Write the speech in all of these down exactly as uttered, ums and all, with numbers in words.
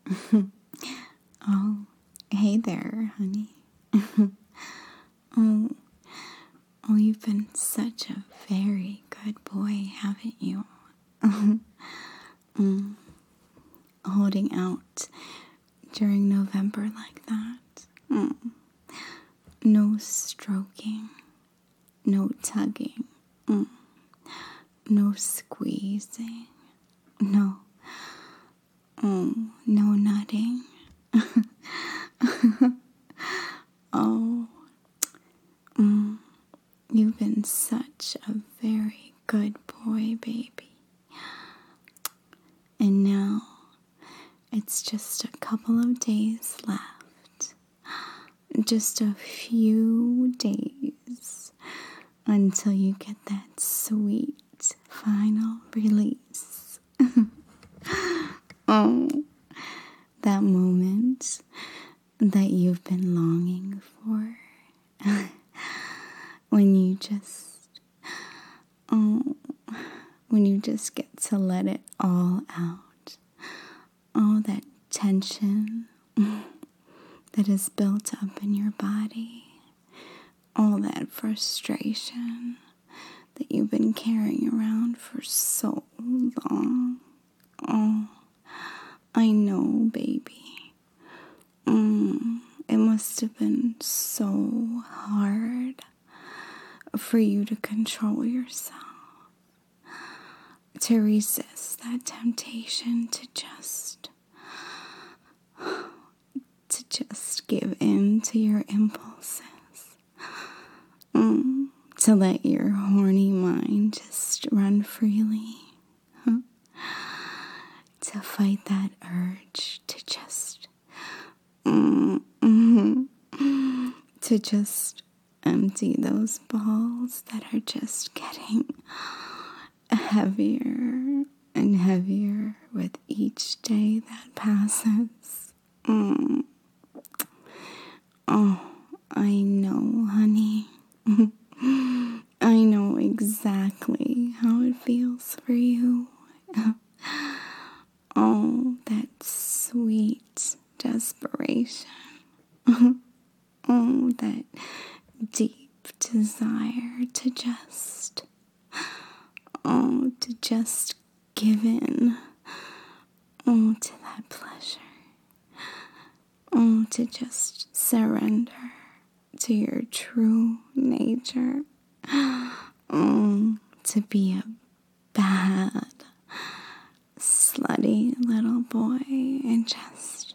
Oh, hey there, honey. oh, oh, you've been such a very good boy, haven't you? mm, holding out during November like that. Mm. No stroking, no tugging, mm. no squeezing, no, oh, no nutting. oh, mm, you've been such a very good boy, baby. And now it's just a couple of days left. Just a few days until you get that sweet final release. oh, that moment that you've been longing for. when you just, oh, when you just get to let it all out. All that tension that is built up in your body. All that frustration that you've been carrying around for so long. Oh, I know, baby. Mm, it must have been so hard for you to control yourself, to resist that temptation to just, to just give in to your impulses. Mm, to let your horny mind just run freely. Huh? To fight that urge to just, mm, mm, to just empty those balls that are just getting heavier and heavier with each day that passes. Mm. Oh, I know, honey. I know exactly how it feels for you. Oh, that sweet desperation. Oh, that deep desire to just, oh, to just give in. Oh, to that pleasure. Oh, to just surrender to your true nature. Oh, to be a bad, slutty little boy and just,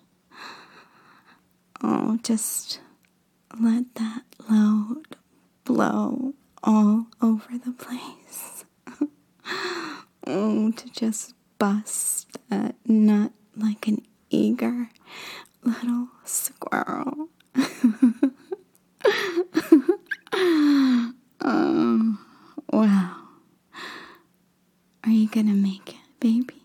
oh, just let that load blow all over the place. Oh, to just bust that nut like an eager little squirrel. Oh, wow. Are you gonna make it, baby?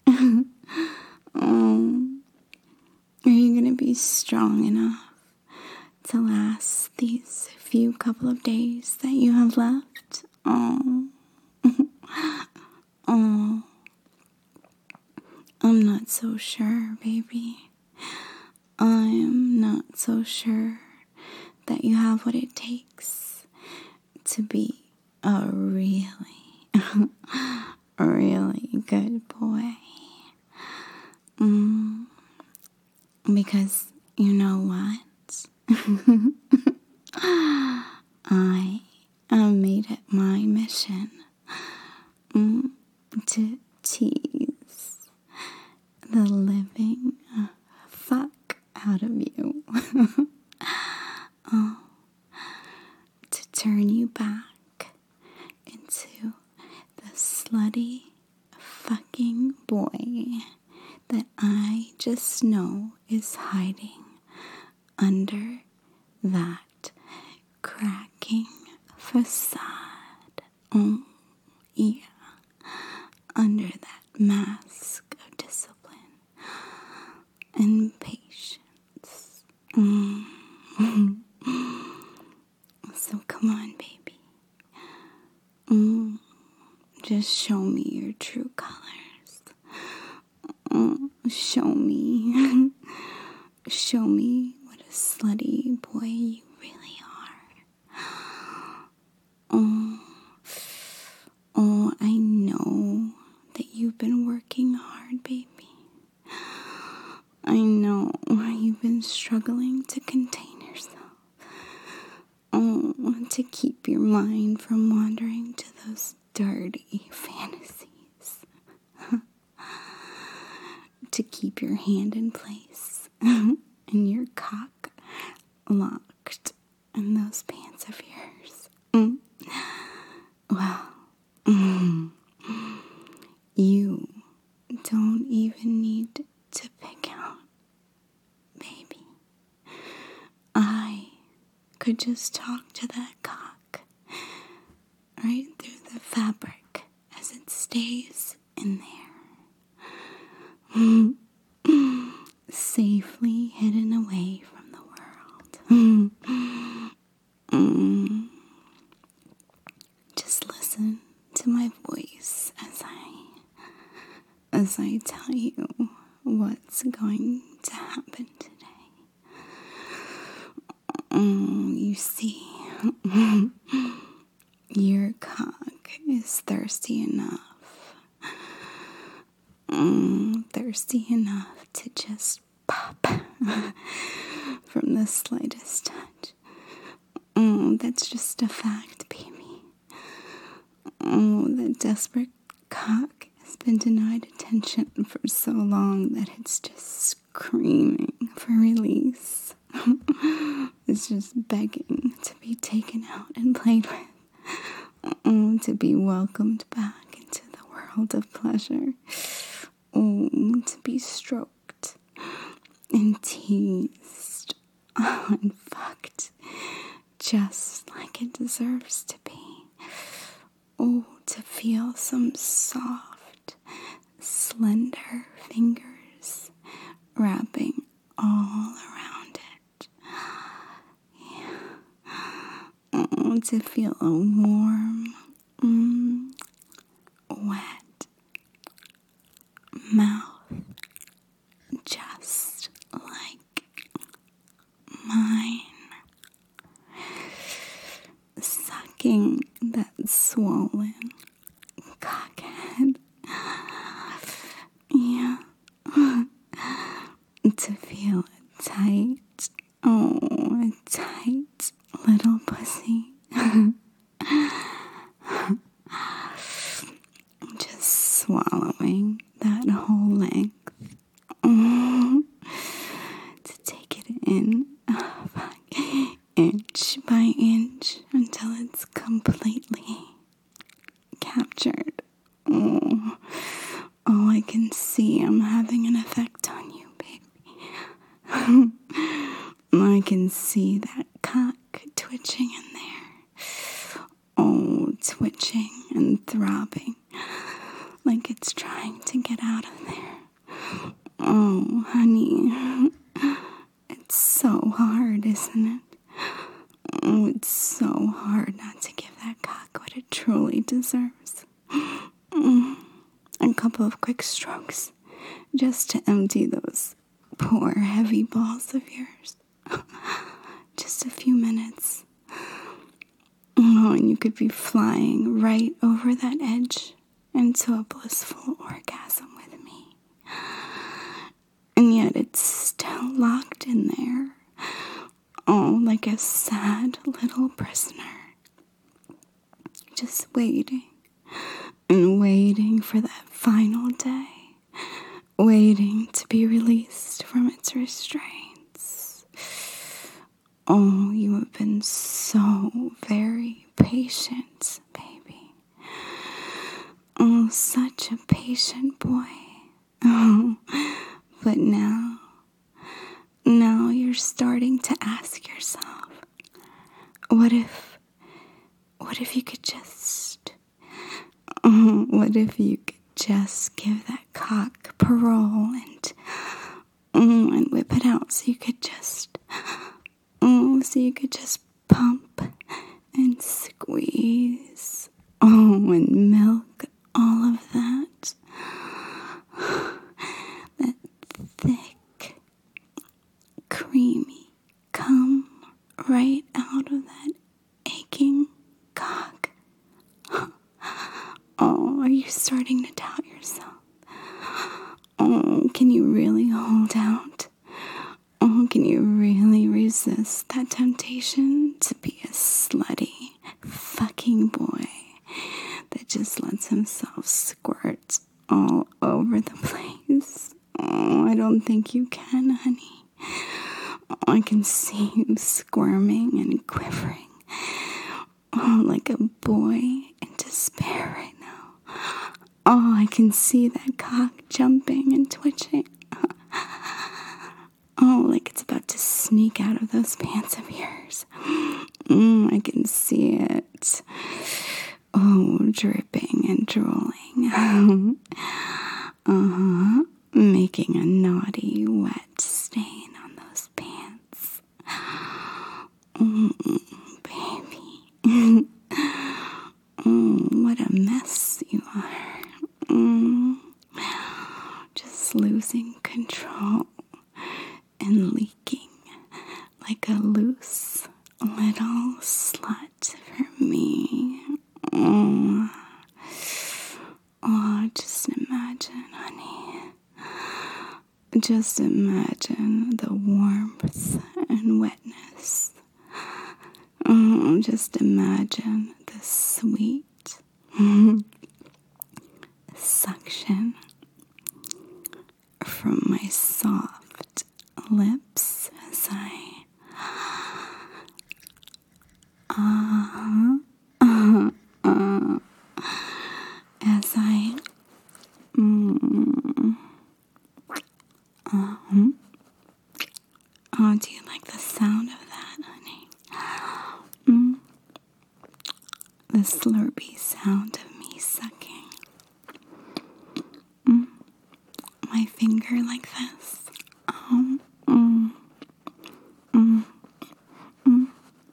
Oh, are you gonna be strong enough to last these few couple of days that you have left? Oh, oh, I'm not so sure, baby. I'm not so sure that you have what it takes to be a really, really good boy. Mm, because you know what? I have made it my mission mm, to tease the living fuck out of you. Oh, to turn you back into the slutty fucking boy that I just know is hiding under that cracking facade. Oh, yeah, under that mask of discipline and patience. Mm. So come on, baby. Mm. Just show me your true colors. Mm. Show me show me what a slutty boy you really are. Oh, oh, I know that you've been working hard, baby. I know you've been struggling to contain yourself. Oh, to keep your mind from wandering to those dirty fantasies. To keep your hand in place and your cock locked in those pants of yours. Mm. Well, mm, you don't even need to pick out, baby. I could just talk to that cock right through the fabric as it stays in there. Safely hidden away from the world. Mm. Just listen to my voice as I as I tell you what's going to happen today. Mm, you see, your cock is thirsty enough. Mm, thirsty enough to just pop from the slightest touch. Mm, that's just a fact, baby. Oh, that desperate cock has been denied attention for so long that it's just screaming for release. It's just begging to be taken out and played with. Oh, to be welcomed back into the world of pleasure. Oh, to be stroked and teased and fucked just like it deserves to be. Oh, to feel some soft, slender fingers wrapping all around it. Yeah. Oh, to feel a warm, mm, wet mouth just like mine, sucking that swollen cockhead. Yeah. To feel a tight, oh, a tight little pussy. Just swallowing that whole length. Oh, to take it in uh, inch by inch until it's completely captured. Oh, oh, I can see I'm having an effect on you, baby. I can see that cock twitching in there. Oh, twitching and throbbing like it's trying to get out of there. Oh, honey, it's so hard, isn't it? Oh, it's so hard not to give that cock what it truly deserves. Mm. A couple of quick strokes just to empty those poor heavy balls of yours. Just a few minutes. Oh, and you could be flying right over that edge into a blissful orgasm with me. And yet it's still locked in there. Oh, like a sad little prisoner. Just waiting and waiting for that final day. Waiting to be released from its restraints. Oh, you have been so very patient, baby. Oh, such a patient boy. Oh, but now, now you're starting to ask yourself, what if, what if you could just, oh, what if you could just give that cock parole and, oh, and whip it out so you could just, oh, so you could just pump and squeeze, oh, and milk all of that, that thick right out of that aching cock. Oh, are you starting to doubt yourself? Oh, can you really hold out? Oh, can you really resist that temptation to be a slutty fucking boy that just lets himself squirt all over the place? Oh, I don't think you can, honey. Oh, I can see you squirming and quivering. Oh, like a boy in despair right now. Oh, I can see that cock jumping and twitching. Oh, like it's about to sneak out of those pants of yours. Mm, I can see it. Oh, dripping and drooling. Uh-huh. Making a naughty, wet stain on those pants. Mm, baby. Mm, what a mess you are. Mm, just losing control and leaking like a loose little slut for me. Oh, oh, just imagine, honey. Just imagine the warmth and wetness. Oh, just imagine the sweet suction from my soft lips as I uh, uh, uh, as I mm, uh-huh. Oh, do you like the sound of that, honey? Mm. The slurpy sound of me sucking mm. my finger like this. Oh, mm. Mm. Mm.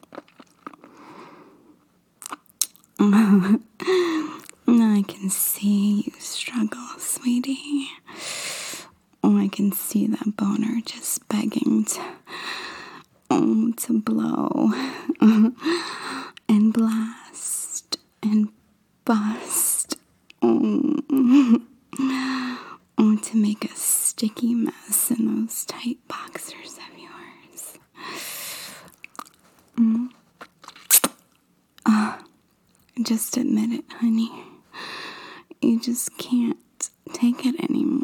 I can see you struggle, sweetie. Oh, I can see that boner just begging to, oh, to blow and blast and bust. Oh, oh, to make a sticky mess in those tight boxers of yours. Mm. Uh, just admit it, honey. You just can't take it anymore.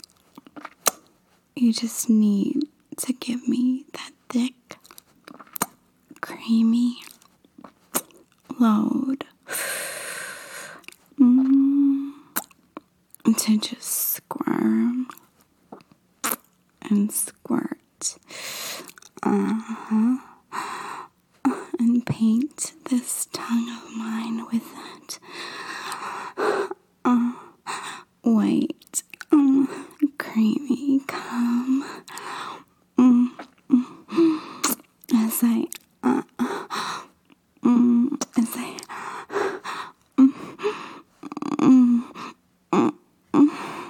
You just need to give me that thick, creamy load mm, to just squirm and squirt uh-huh, and paint this tongue of mine with that uh, white um, creamy cum mm, mm, mm, as I uh, mm, as I mm, mm, mm, mm.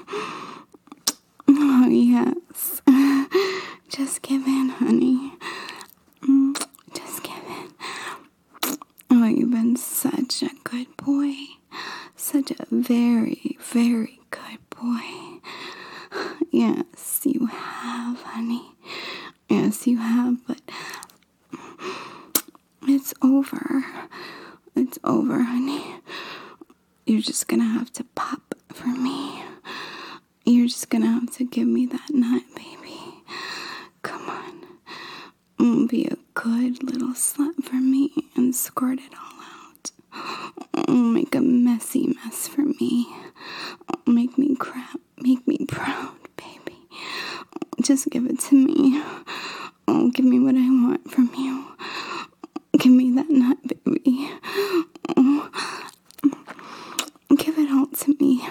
Oh yes, just give in, honey. Mm, just give in. Oh, you've been such a good boy, such a very, very good boy. Yes, you have, honey. Yes, you have, but it's over. It's over, honey. You're just gonna have to pop for me. You're just gonna have to give me that nut, baby. Come on. Mm, be a good little slut for me and squirt it all out. Mm, make a messy mess for me. Make me crap. Make me proud, baby. Just give it to me. Oh, give me what I want from you. Give me that nut, baby. Oh, give it all to me.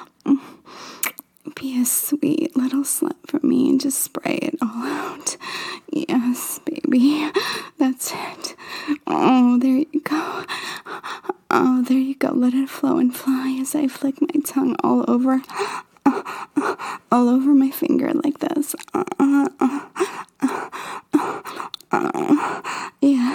Be a sweet little slut for me and just spray it all out. Yes, baby. That's it. Oh, there you go. Oh, there you go. Let it flow and fly as I flick my tongue all over, all over my finger like this. Uh, uh, uh, uh, uh, yes.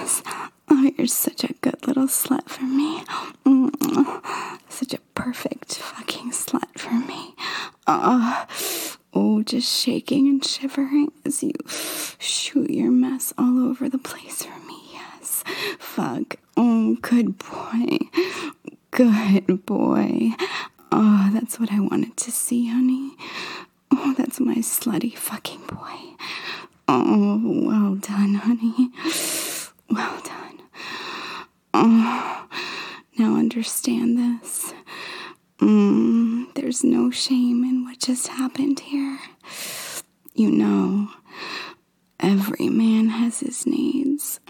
Oh, just shaking and shivering as you shoot your mess all over the place for me. Yes. Fuck. Oh, good boy. Good boy. Oh, that's what I wanted to see, honey. Oh, that's my slutty fucking boy. Oh, well done, honey. Well done. Oh, now understand this. Mm, there's no shame in what just happened here. You know, every man has his needs.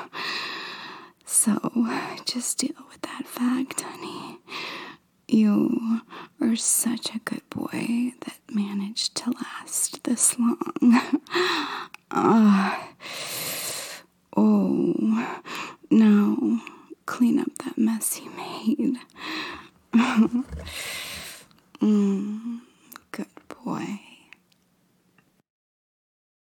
So, just deal with that fact, honey. You are such a good boy that managed to last this long. uh, oh, now clean up that mess you made. mm.